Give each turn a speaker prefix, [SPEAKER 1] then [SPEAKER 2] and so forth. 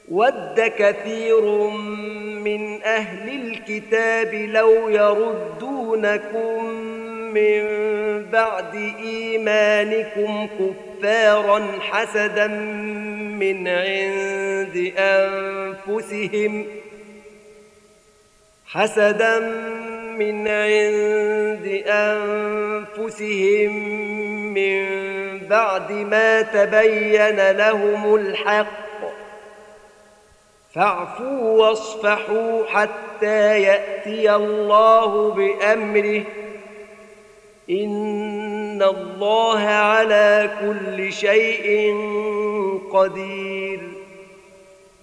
[SPEAKER 1] ود كثير من أهل الكتاب لو يردونكم من بعد إيمانكم كفارا حسدا من عند أنفسهم من بعد ما تبين لهم الحق، فاعفوا واصفحوا حتى يأتي الله بأمره، إن الله على كل شيء قدير.